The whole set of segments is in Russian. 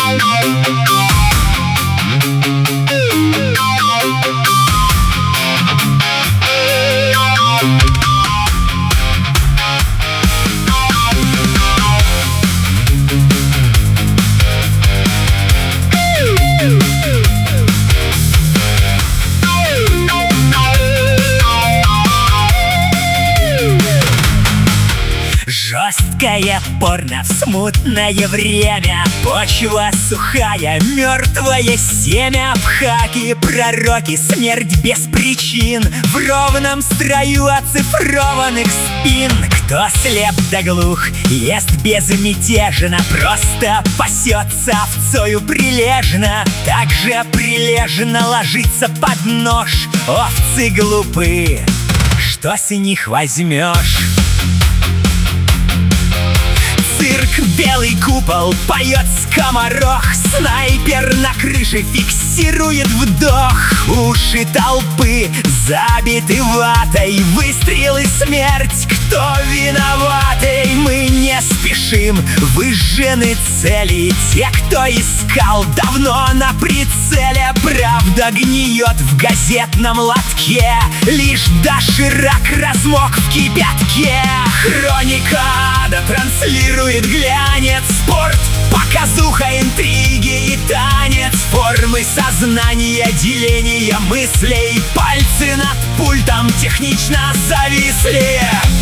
Жесткое порно в смутное время, почва сухая, мертвое семя. В хаке пророки, смерть без причин, в ровном строю оцифрованных спин. Кто слеп да глух, ест безмятежно, просто пасется овцою прилежно. Так же прилежно ложится под нож. Овцы глупы, что с них возьмешь? Цирк, белый купол, поет скоморох. Снайпер на крыше фиксирует вдох. Уши толпы забиты ватой, выстрелы, смерть, кто виноватый? Мы не спешим, выжжены цели. Те, кто искал, давно на прицеле. Правда гниет в газетном лотке, лишь доширак размок в кипятке. Хроника ада транслирует глянец. Спорт, показуха, интриги и танец. Формы сознания, деления мыслей. Пальцы над пультом технично зависли.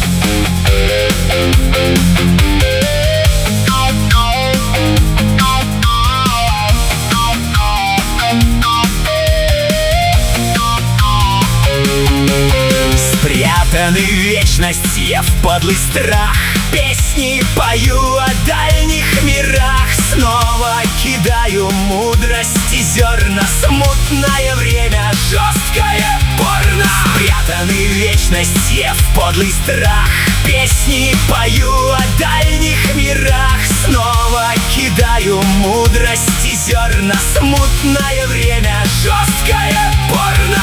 Спрятаны в вечности, я в подлый страх. Песни пою о дальних мирах. Снова кидаю мудрости зерна. Смутное время, жесткое порно. Спрятаны в вечности, я в подлый страх. Песни пою о дальних мирах. Снова кидаю мудрости зерна. Смутное время, жесткое порно.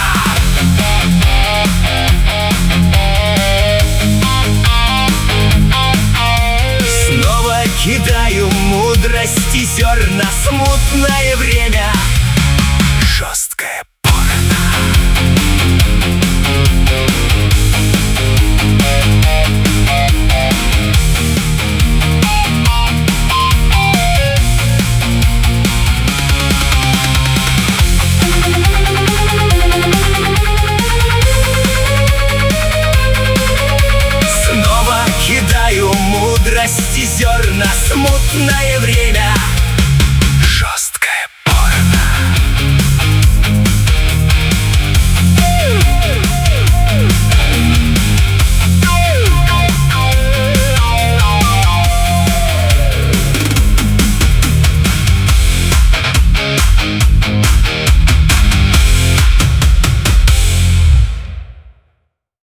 Кидаю мудрости зерна. Смутное время, жесткое порно. Снова кидаю мудрости зерна. Смутное время.